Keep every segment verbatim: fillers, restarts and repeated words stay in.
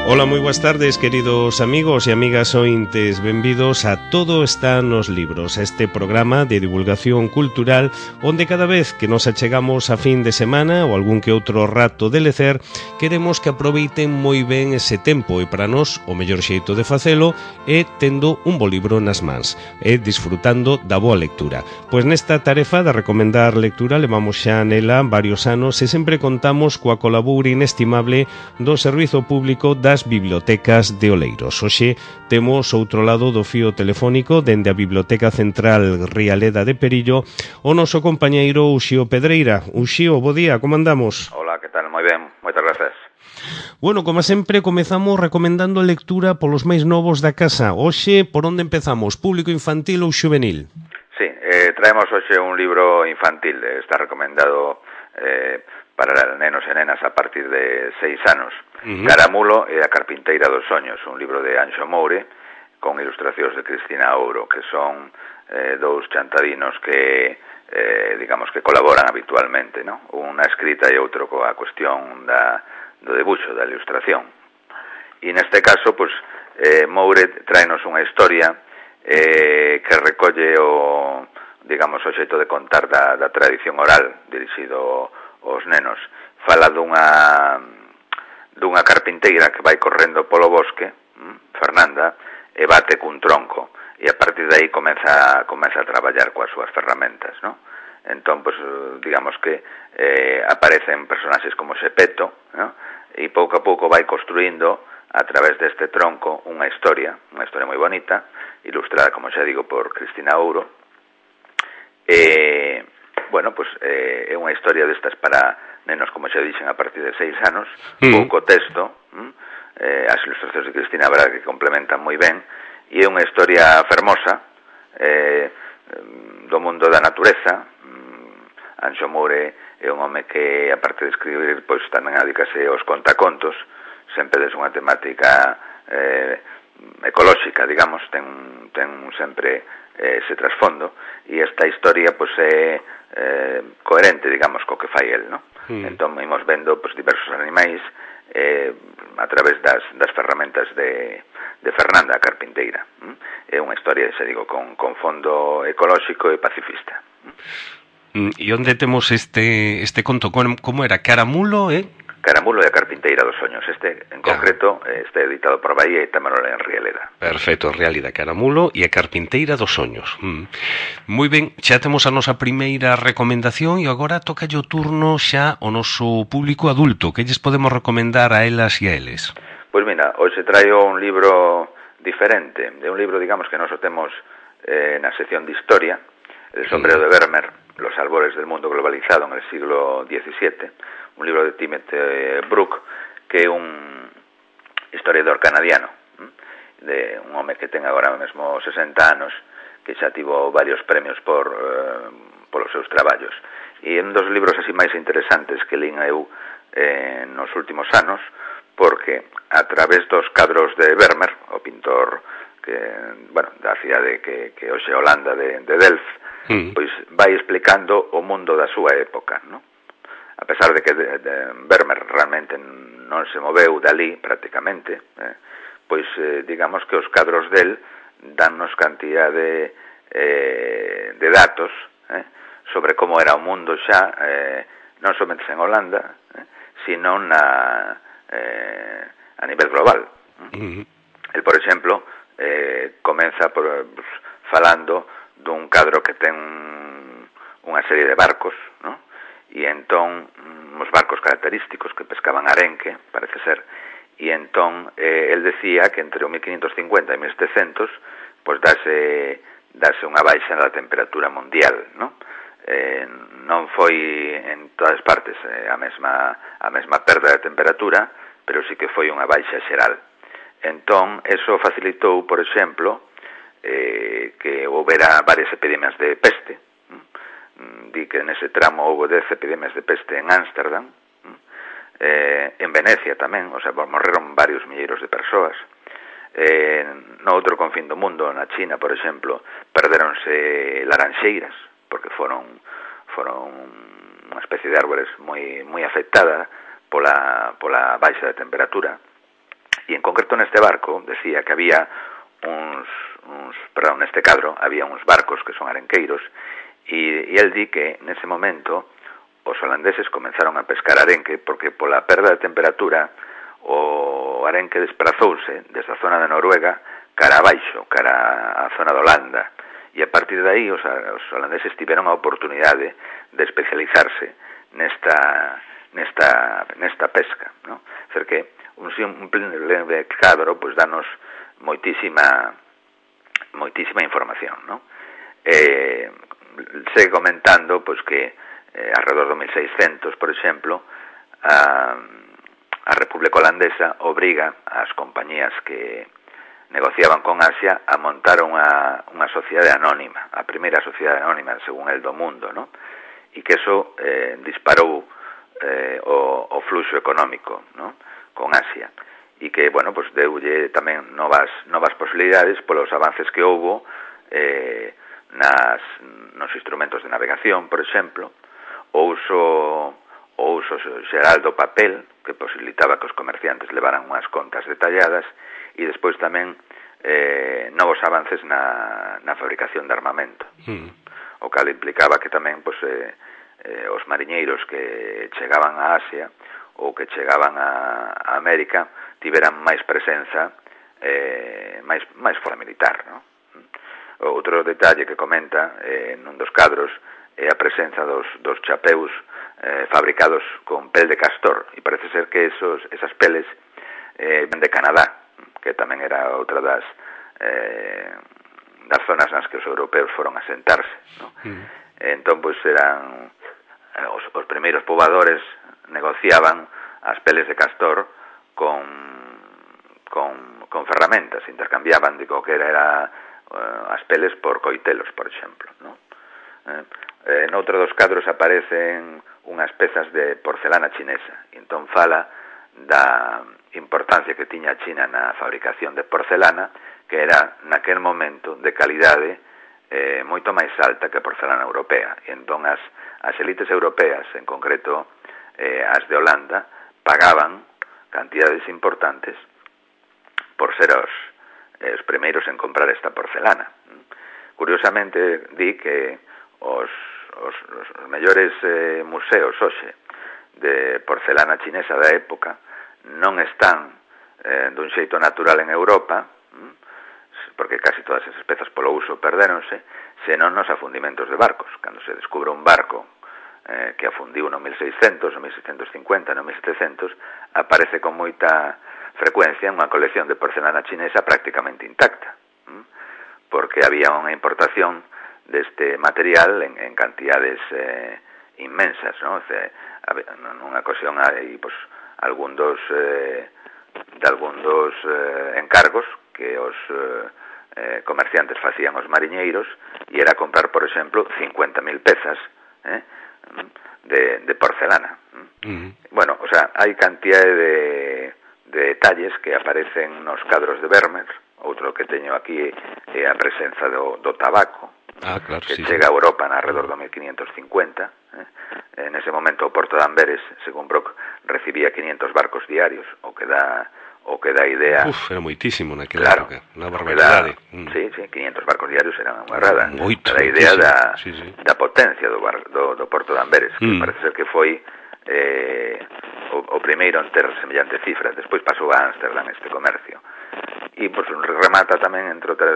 Ola, moi boas tardes, queridos amigos e amigas ointes. Benvidos a Todo está nos libros, este programa de divulgación cultural onde cada vez que nos achegamos a fin de semana ou algún que outro rato de lecer, queremos que aproveiten moi ben ese tempo e para nós o mellor xeito de facelo é tendo un bo libro nas mans e disfrutando da boa lectura. Pois nesta tarefa de recomendar lectura levamos xa nela varios anos e sempre contamos coa colabora inestimable do Servizo Público das Bibliotecas de Oleiros. Hoxe temos outro lado do fío telefónico dende a Biblioteca Central Rialeda de Perillo o noso compañeiro Uxío Pedreira. Uxío, bo día, como andamos? Hola, que tal? Moi ben, moitas grazas. Bueno, como sempre, comezamos recomendando lectura polos máis novos da casa. Hoxe, por onde empezamos? Público infantil ou xuvenil? Sí, eh, traemos hoxe un libro infantil, está recomendado eh, para nenos e nenas a partir de seis anos. Uh-huh. Caramulo e a carpinteira dos soños, un libro de Anxo Moure con ilustracións de Cristina Ouro, que son eh, dous chantadinos que, eh, digamos, que colaboran habitualmente, ¿no? Unha escrita e outro coa cuestión da, do debuxo, da ilustración. E neste caso, pues, eh, Moure traenos unha historia eh, que recolle o, digamos, o xeito de contar da, da tradición oral dirixido aos nenos. Fala dunha dunha carpinteira que vai correndo polo bosque, Fernanda, e bate cun tronco, e a partir de aí comeza, comeza a traballar coas súas ferramentas, ¿no? Entón, pues, digamos que eh, aparecen personaxes como Xepeto, ¿no? E pouco a pouco vai construindo a través deste tronco unha historia, unha historia moi bonita, ilustrada, como xa digo, por Cristina Ouro. E, bueno, pues, eh, é unha historia destas para nenos, como xa dixen, a partir de seis anos, mm. pouco texto, eh, as ilustracións de Cristina Braga que complementan moi ben, e é unha historia fermosa eh, do mundo da natureza. Anxo Moure é un home que, a parte de escribir, pois tamén adicase aos contacontos, sempre des unha temática eh, ecolóxica, digamos, ten, ten sempre eh, ese trasfondo, e esta historia, pois, é eh, coherente, digamos, co que fai el, non? Mm. Entón, imos vendo, pois, diversos animais eh, a través das, das ferramentas de, de Fernanda, a carpinteira. Mm? É unha historia, xa digo, con, con fondo ecolóxico e pacifista. Mm. E onde temos este, este conto? Como era? Caramulo, eh? Caramulo e a carpinteira dos soños. Este, en concreto, ah. está editado por Bahía e tamén en Rialeda. Perfecto, Rialeda, Caramulo e a carpinteira dos soños. Mm. Moi ben, xa temos a nosa primeira recomendación e agora toca o turno xa ao noso público adulto. Que lles podemos recomendar a elas e a eles? Pois mira, hoxe traio un libro diferente. É un libro, digamos, que nós temos eh, na sección de historia, El sombrero mm. de Vermeer, Los albores del mundo globalizado en el siglo diecisiete, un libro de Timothy Brook, que é un historiador canadiano, de un home que ten agora mesmo sesenta anos, que xa tivo varios premios por eh, polos seus traballos. E un dos libros así máis interesantes que lín eu eh, nos últimos anos, porque a través dos cadros de Vermeer, o pintor que, bueno, da cidade que, que hoxe Holanda de, de Delft, mm. pois vai explicando o mundo da súa época, non? A pesar de que de, de Vermeer realmente non se moveu dali prácticamente, eh, pois eh, digamos que os cadros del dannos cantidad de, eh, de datos eh, sobre como era o mundo xa, eh, non somente en Holanda, eh, sino na, eh, a nivel global. Mm-hmm. El, por exemplo, eh, comeza por, pues, falando dun cadro que ten unha serie de barcos, ¿no? E entón, uns barcos característicos que pescaban arenque, parece ser, e entón, eh, el decía que entre o mil quinientos cincuenta e mil setecientos, pois dase, dase unha baixa na temperatura mundial, ¿no? Eh, non foi en todas partes eh, a mesma a mesma perda de temperatura, pero sí que foi unha baixa xeral. Entón, eso facilitou, por exemplo, eh, que houbera varias epidemias de peste. Di que nese tramo houve dez epidemias de peste en Ámsterdam, eh, en Venecia tamén, o sea, morreron varios milleiros de persoas. Eh, no outro confín do mundo, na China, por exemplo, perderonse laranxeiras, porque foron foron unha especie de árbores moi moi afectada pola pola baixa de temperatura. E E en concreto neste barco decía que había uns, uns perdón, neste cadro había uns barcos que son arenqueiros, e, e el di que nese momento os holandeses comenzaron a pescar arenque porque pola perda de temperatura o arenque desplazouse desde a zona de Noruega cara abaixo, cara a zona de Holanda, e a partir de aí os, os holandeses tiveron a oportunidade de especializarse nesta nesta nesta pesca, ¿no? Ser que un simple cadro pues danos moitísima moitísima información, ¿no? Eh, segue comentando pues que eh, alrededor do mil seiscentos, por exemplo, a, a República Holandesa obriga ás compañías que negociaban con Asia a montar unha, unha sociedade anónima, a primeira sociedade anónima, según el do mundo, ¿no? E que eso eh, disparou eh, o, o fluxo económico, ¿no? Con Asia, e que, bueno, pues deulle tamén novas, novas posibilidades polos avances que houbo eh, nas, nos instrumentos de navegación, por exemplo, o uso o uso xeral do papel, que posibilitaba que os comerciantes levaran unhas contas detalladas, e despois tamén eh, novos avances na, na fabricación de armamento, mm. o cal implicaba que tamén pues, eh, eh, os mariñeiros que chegaban a Asia ou que chegaban a, a América tiveran máis presenza, eh, máis, máis fora militar, ¿no? Outro detalle que comenta eh, nun dos cadros é a presenza dos, dos chapeus eh, fabricados con pel de castor, e parece ser que esos, esas peles eh, ven de Canadá, que tamén era outra das eh, das zonas nas que os europeos foron a sentarse, ¿no? Mm. Entón, pois, eran os, os primeiros pobladores negociaban as peles de castor con con, con ferramentas, intercambiaban, digo, que era, era uh, as peles por coitelos, por exemplo, ¿no? Eh, eh, noutro dos cadros aparecen unhas pezas de porcelana chinesa, e entón fala da importancia que tiña China na fabricación de porcelana, que era naquel momento de calidade eh, moito máis alta que a porcelana europea, e entón as, as elites europeas, en concreto eh, as de Holanda, pagaban cantidades importantes por ser os, eh, os primeiros en comprar esta porcelana. Curiosamente, di que os, os, os mellores eh, museos hoxe de porcelana chinesa da época non están eh, dun xeito natural en Europa, porque casi todas esas pezas polo uso perdéronse, senón nos afundimentos de barcos. Cando se descubre un barco eh, que afundiu no mil seiscentos, no mil seiscentos cincuenta, no mil setecentos, aparece con moita frecuencia unha colección de porcelana chinesa prácticamente intacta, porque había unha importación deste material en, en cantidades eh, inmensas, ¿no? O sea, nunha ocasión hai pues, algún dos eh, de algún dos eh, encargos que os eh, comerciantes facían os mariñeiros, e era comprar, por exemplo, cincuenta mil pezas eh, de, de porcelana. Uh-huh. Bueno, o sea, hai cantidade de, de detalles que aparecen nos cadros de Vermeer. Outro que teño aquí é a presenza do, do tabaco, ah, claro, que sí, chega sí. a Europa na alrededor do mil quinientos cincuenta. Eh? En ese momento o porto de Amberes, según Brock, recibía quinientos barcos diarios, o que dá o que dá idea... Uf, era moitísimo naquela claro, época, unha barbaridade. Da, mm. Sí, sí, quinientos barcos diarios era unha errada. Moito, da idea da, sí, sí. da potencia do, bar, do, do porto de Amberes, que mm. parece ser que foi eh, o, o primeiro en ter semellante cifra. Despois pasou a Ámsterdam este comercio. E, pois, remata tamén, entre outras,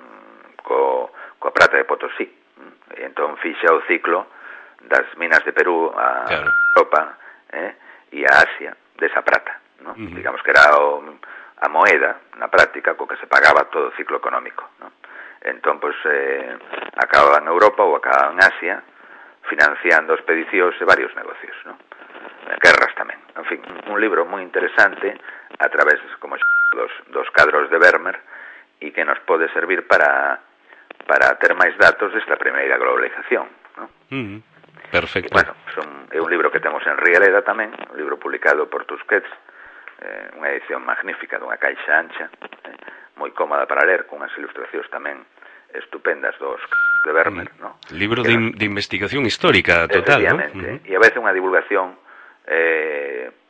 co, coa prata de Potosí. E entón fixa o ciclo das minas de Perú a claro. Europa eh, e a Asia desa prata, ¿no? Uh-huh. Digamos que era o, a moeda, na práctica, co que se pagaba todo o ciclo económico, ¿no? Entón, pois, eh, acababa en Europa ou acababa en Asia, financiando expedicións e varios negocios, ¿no? Guerras tamén. En fin, un libro moi interesante a través, como dos, dos cadros de Vermeer, e que nos pode servir para para ter máis datos desta primeira globalización, ¿no? Uh-huh. Perfecto. E, bueno, son, é un libro que temos en Rieleda tamén, un libro publicado por Tusquets, eh, unha edición magnífica dunha caixa ancha, eh, moi cómoda para ler, con unhas ilustracións tamén estupendas dos de Vermeer, mm. ¿no? Libro de, de investigación histórica total, ¿no? Uh-huh. E a veces unha divulgación eh, dun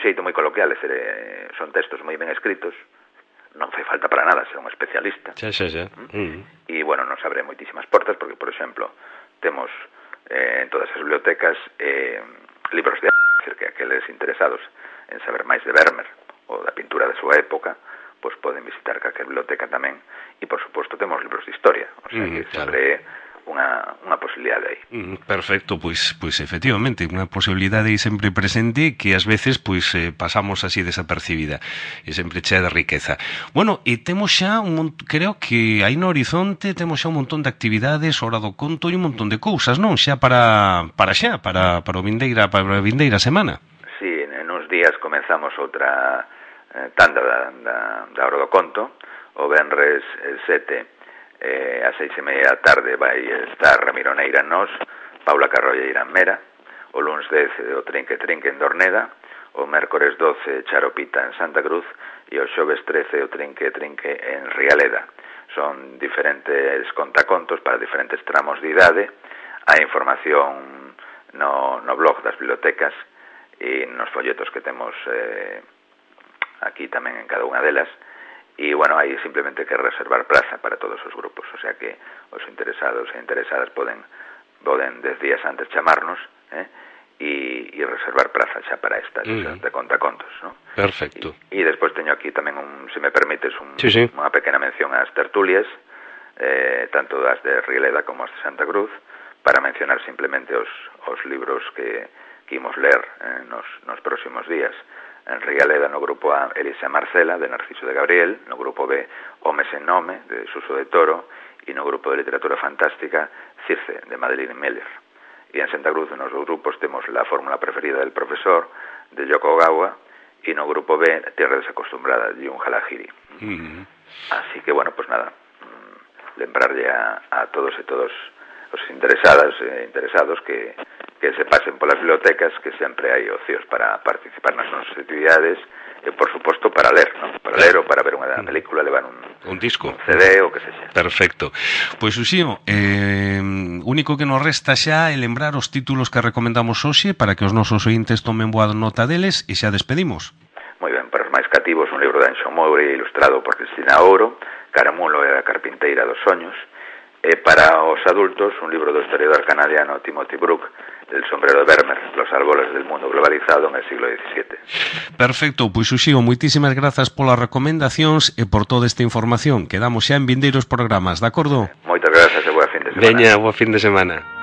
xeito moi coloquial, decir, eh, son textos moi ben escritos, non fai falta para nada ser un especialista. Xa, xa, xa. Mm. E, bueno, nos abre moitísimas portas, porque, por exemplo, temos eh, en todas as bibliotecas eh, libros de arte, decir, que aqueles interesados en saber máis de Vermeer ou da pintura da súa época, pois poden visitar calquer biblioteca tamén, e, por suposto, temos libros de historia, o sea, mm, que claro. sempre é unha, unha posibilidade aí. Mm, perfecto, pois, pois efectivamente, unha posibilidade aí sempre presente que ás veces pois eh, pasamos así desapercibida e sempre chea de riqueza. Bueno, e temos xa un mont... creo que aí no horizonte temos xa un montón de actividades, hora do conto e un montón de cousas, non? Xa para para xa, para para o vindeira, para a vindeira semana. Sí, en uns días comenzamos outra eh, tanda da, da, da hora do conto, o venres el sete Eh, a seis e media da tarde vai estar Ramiro Neira en Nós, Paula Carrolla irá en Mera, o luns dez o Trinque Trinque en Dorneda, o mércores doce Charopita en Santa Cruz e o xoves trece o Trinque Trinque en Rialeda. Son diferentes contacontos para diferentes tramos de idade. Hai información no, no blog das bibliotecas e nos folletos que temos eh, aquí tamén en cada unha delas. E, bueno, hai simplemente que reservar plaza para todos os grupos, o sea que os interesados e interesadas poden poden dez días antes chamarnos eh, e, e reservar plaza xa para estas mm. de contacontos, ¿no? Perfecto. E, e despois teño aquí tamén, un, se me permites, un, sí, sí. unha pequena mención ás tertulias, eh, tanto das de Rialeda como as de Santa Cruz, para mencionar simplemente os, os libros que, que imos ler eh, nos, nos próximos días. En Rialeda, no grupo A, Elisa Marcela, de Narciso de Gabriel, no grupo B, Homes en Nome, de Suso de Toro, e no grupo de literatura fantástica, Circe, de Madeleine Miller. E en Santa Cruz, nos dos grupos, temos La fórmula preferida del profesor, de Yoko Ogawa, e no grupo B, Tierra desacostumbrada, de Jun Halahiri. Mm-hmm. Así que, bueno, pues nada, lembrarlle a, a todos e todos os interesadas e interesados que, que se pasen polas bibliotecas, que sempre hai ocios para participar nas nosas actividades e, por suposto, para ler, ¿no? Para ler ou para ver unha película, levar un, un disco, un C D ou que sexa. Perfecto. Pois, Uxío, eh, único que nos resta xa é lembrar os títulos que recomendamos hoxe para que os nosos ointes tomen boa nota deles e xa despedimos. Moi ben, para os máis cativos, un libro de Anxo Moure ilustrado por Cristina Ouro, Caramulo e a carpinteira dos soños. E para os adultos, un libro do historiador canadiano Timothy Brook, El sombrero de Vermeer, los árboles del mundo globalizado en el siglo diecisiete. Perfecto, pois Uxío, moitísimas grazas polas recomendacións e por toda esta información. Quedamos xa en vindeiros programas, de acordo? Moitas grazas e boa fin de semana. Veña, boa fin de semana.